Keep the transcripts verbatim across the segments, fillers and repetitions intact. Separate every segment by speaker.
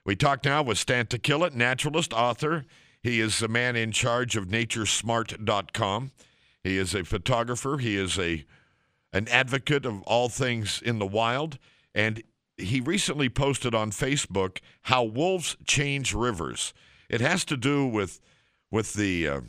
Speaker 1: We talk now with Stan Takilla, naturalist, author. He is the man in charge of nature smart dot com. He is a photographer. He is a an advocate of all things in the wild. And he recently posted on Facebook how wolves change rivers. It has to do with, with the uh,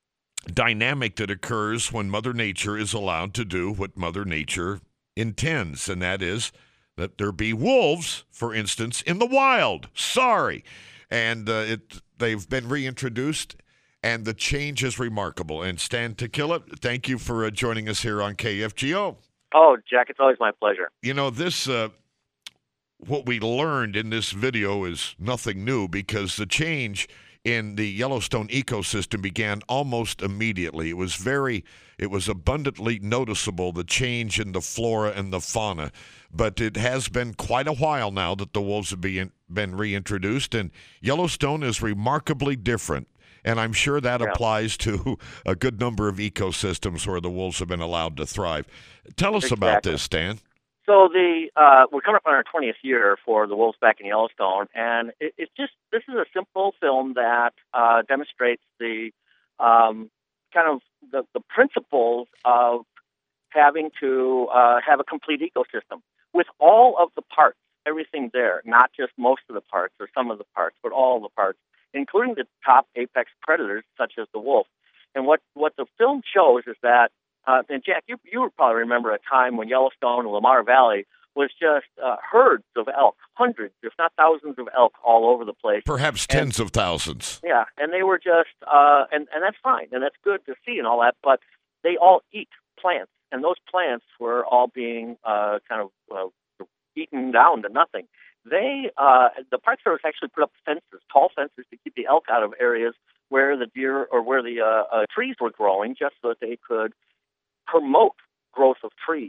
Speaker 1: dynamic that occurs when Mother Nature is allowed to do what Mother Nature intends, and that is that there be wolves, for instance, in the wild. Sorry. And uh, it they've been reintroduced, and the change is remarkable. And Stan Takilla, thank you for uh, joining us here on K F G O.
Speaker 2: Oh, Jack, it's always my pleasure.
Speaker 1: You know, this, uh, what we learned in this video is nothing new, because the change in the Yellowstone ecosystem began almost immediately. It was very, it was abundantly noticeable, the change in the flora and the fauna. But it has been quite a while now that the wolves have been, been reintroduced, and Yellowstone is remarkably different. And I'm sure that yeah. applies to a good number of ecosystems where the wolves have been allowed to thrive. Tell us
Speaker 2: exactly.
Speaker 1: about this, Stan.
Speaker 2: So the uh, we're coming up on our twentieth year for the wolves back in Yellowstone, and it, it's just this is a simple film that uh, demonstrates the um, kind of the, the principles of having to uh, have a complete ecosystem with all of the parts, everything there, not just most of the parts or some of the parts, but all of the parts, including the top apex predators such as the wolf. And what, what the film shows is that, uh, and Jack, you, you would probably remember a time when Yellowstone and Lamar Valley was just uh, herds of elk, hundreds, if not thousands of elk all over the place.
Speaker 1: Perhaps tens
Speaker 2: and,
Speaker 1: of thousands.
Speaker 2: Yeah, and they were just, uh, and, and that's fine, and that's good to see and all that, but they all eat plants, and those plants were all being uh, kind of uh, eaten down to nothing. They, uh, the Park Service actually put up fences, tall fences, to keep the elk out of areas where the deer or where the uh, uh, trees were growing, just so that they could promote growth of trees.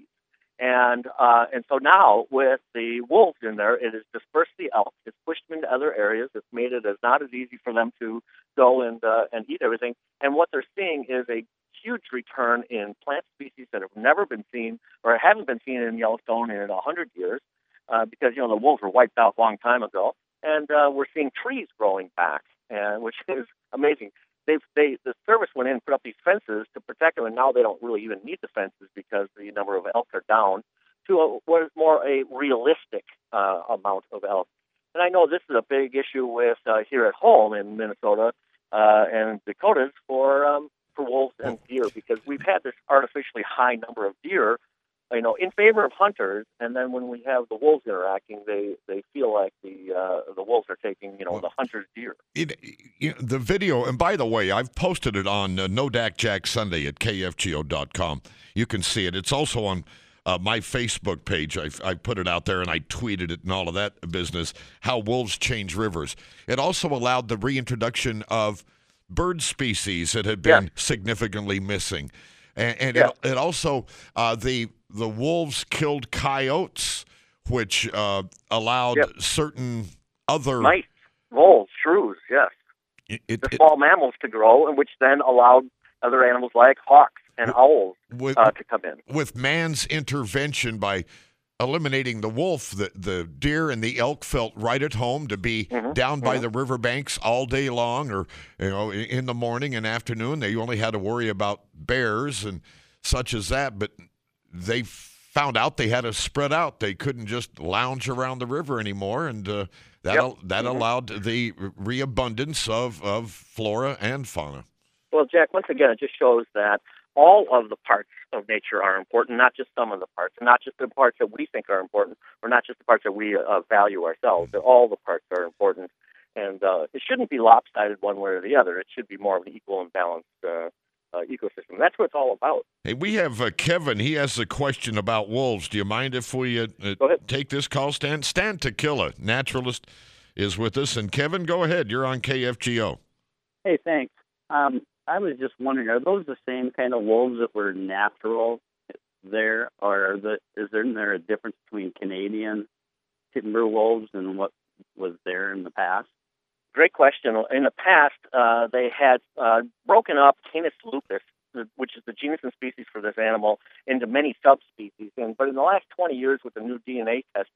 Speaker 2: And uh, and so now with the wolves in there, it has dispersed the elk. It's pushed them into other areas. It's made it as not as easy for them to go and uh, and eat everything. And what they're seeing is a huge return in plant species that have never been seen or haven't been seen in Yellowstone in a hundred years. Uh, because, you know, the wolves were wiped out a long time ago, and uh, we're seeing trees growing back, and which is amazing. They've, they, the service went in and put up these fences to protect them, and now they don't really even need the fences because the number of elk are down to a, what is more a realistic uh, amount of elk. And I know this is a big issue with uh, here at home in Minnesota uh, and Dakotas for um, for wolves and deer, because we've had this artificially high number of deer, you know, in favor of hunters, and then when we have the wolves interacting, they, they feel like the uh, the wolves are taking, you know, the hunter's deer.
Speaker 1: It, you know, the video, and by the way, I've posted it on uh, No Dak Jack Sunday at K F G O dot com. You can see it. It's also on uh, my Facebook page. I, I put it out there, and I tweeted it and all of that business, how wolves change rivers. It also allowed the reintroduction of bird species that had been yeah. significantly missing. And, and yeah. it, it also, uh, the the wolves killed coyotes, which uh, allowed yep. certain other...
Speaker 2: mice, voles, shrews, yes. It, it, the small it, mammals to grow, and which then allowed other animals like hawks and with, owls
Speaker 1: with,
Speaker 2: uh, to come in.
Speaker 1: With man's intervention by eliminating the wolf, the, the deer and the elk felt right at home to be mm-hmm. down by mm-hmm. the riverbanks all day long, or you know, in the morning and afternoon. They only had to worry about bears and such as that, but they found out they had to spread out. They couldn't just lounge around the river anymore, and uh, that
Speaker 2: yep.
Speaker 1: that
Speaker 2: mm-hmm.
Speaker 1: allowed the reabundance of, of flora and fauna.
Speaker 2: Well, Jack, once again, it just shows that all of the parts of nature are important, not just some of the parts, and not just the parts that we think are important, or not just the parts that we uh, value ourselves. That all the parts are important, and uh, it shouldn't be lopsided one way or the other. It should be more of an equal and balanced uh, uh, ecosystem. That's what it's all about.
Speaker 1: Hey, we have uh, Kevin. He has a question about wolves. Do you mind if we uh, uh, take this call, Stan? Stan Takilla, naturalist, is with us. And Kevin, go ahead. You're on K F G O.
Speaker 3: Hey, thanks. Um, I was just wondering, are those the same kind of wolves that were natural there, or are the, is there, there a difference between Canadian timber wolves and what was there in the past?
Speaker 2: Great question. In the past, uh, they had uh, broken up Canis lupus, which is the genus and species for this animal, into many subspecies. And but in the last twenty years, with the new D N A testing,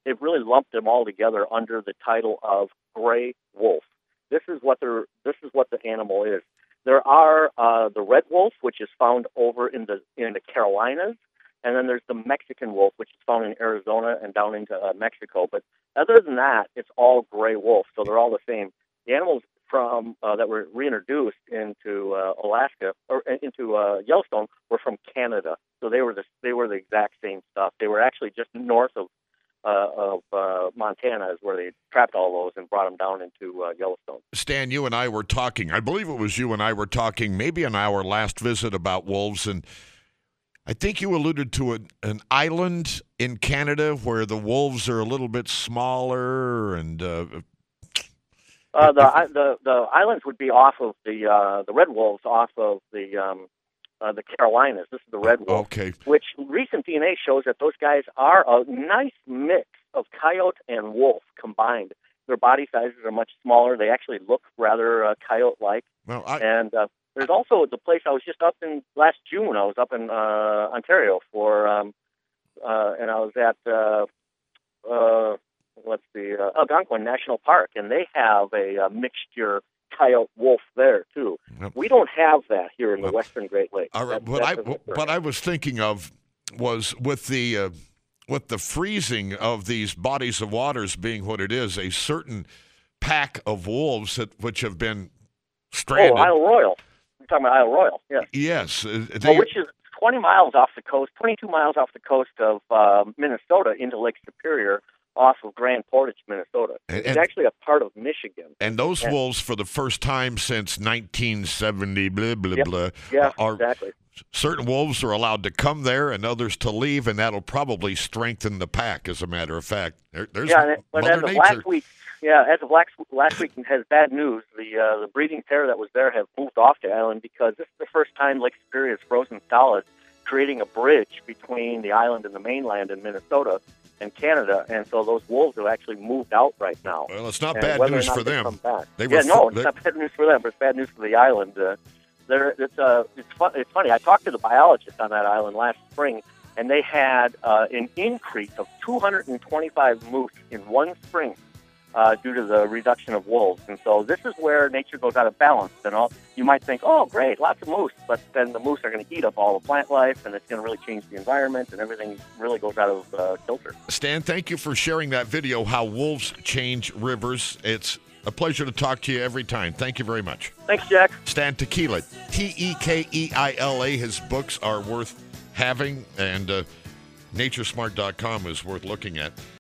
Speaker 2: they've really lumped them all together under the title of gray wolf. This is what they're, this is what the animal is. There are uh, the red wolf, which is found over in the in the Carolinas, and then there's the Mexican wolf, which is found in Arizona and down into uh, Mexico. But other than that, it's all gray wolf, so they're all the same. The animals from uh, that were reintroduced into uh, Alaska or into uh, Yellowstone were from Canada, so they were the they were the exact same stuff. They were actually just north of uh, of uh, Montana, is where they trapped all those and brought them down into uh, Yellowstone.
Speaker 1: Stan, you and I were talking. I believe it was you and I were talking maybe on our last visit about wolves, and I think you alluded to an, an island in Canada where the wolves are a little bit smaller and. Uh,
Speaker 2: Uh, the, the the islands would be off of the uh, the red wolves off of the um, uh, the Carolinas. This is the red wolf,
Speaker 1: okay.
Speaker 2: Which recent D N A shows that those guys are a nice mix of coyote and wolf combined. Their body sizes are much smaller. They actually look rather uh, coyote-like.
Speaker 1: Well, I...
Speaker 2: And uh, there's also the place I was just up in last June. I was up in uh, Ontario for, um, uh, and I was at. Uh, uh, Let's see, uh, Algonquin National Park, and they have a, a mixture coyote wolf there too. Yep. We don't have that here in the well, Western Great Lakes.
Speaker 1: All right,
Speaker 2: that,
Speaker 1: what I what I was thinking of was with the uh, with the freezing of these bodies of waters being what it is, a certain pack of wolves that which have been stranded.
Speaker 2: Oh, Isle Royal. You're talking about Isle Royal, yes.
Speaker 1: Yes, uh, they,
Speaker 2: well, which is twenty miles off the coast, twenty-two miles off the coast of uh, Minnesota into Lake Superior, off of Grand Portage, Minnesota.
Speaker 1: And,
Speaker 2: it's actually a part of Michigan.
Speaker 1: And those
Speaker 2: and,
Speaker 1: wolves, for the first time since nineteen seventy, blah, blah,
Speaker 2: yep,
Speaker 1: blah,
Speaker 2: yeah,
Speaker 1: are
Speaker 2: exactly.
Speaker 1: Certain wolves are allowed to come there and others to leave, and that'll probably strengthen the pack, as a matter of fact. There, there's
Speaker 2: yeah, but
Speaker 1: Mother
Speaker 2: as of
Speaker 1: Nature.
Speaker 2: last week, yeah, as of last, last week has bad news. The uh, the breeding pair that was there have moved off the island because this is the first time Lake Superior is frozen solid, creating a bridge between the island and the mainland in Minnesota and Canada, and so those wolves have actually moved out right now.
Speaker 1: Well, it's not
Speaker 2: and
Speaker 1: bad news for
Speaker 2: they
Speaker 1: them.
Speaker 2: They
Speaker 1: were
Speaker 2: yeah, no,
Speaker 1: fr-
Speaker 2: it's not bad news for them, but it's bad news for the island. Uh, there, it's uh, it's fun. It's funny. I talked to the biologist on that island last spring, and they had uh, an increase of two hundred twenty-five moose in one spring uh, due to the reduction of wolves. And so this is where nature goes out of balance. And all you might think, oh, great, lots of moose, but then the moose are going to eat up all the plant life, and it's going to really change the environment, and everything really goes out of uh, kilter.
Speaker 1: Stan, thank you for sharing that video, How Wolves Change Rivers. It's a pleasure to talk to you every time. Thank you very much.
Speaker 2: Thanks, Jack.
Speaker 1: Stan Tequila, T E K E I L A. His books are worth having, and uh, Nature Smart dot com is worth looking at.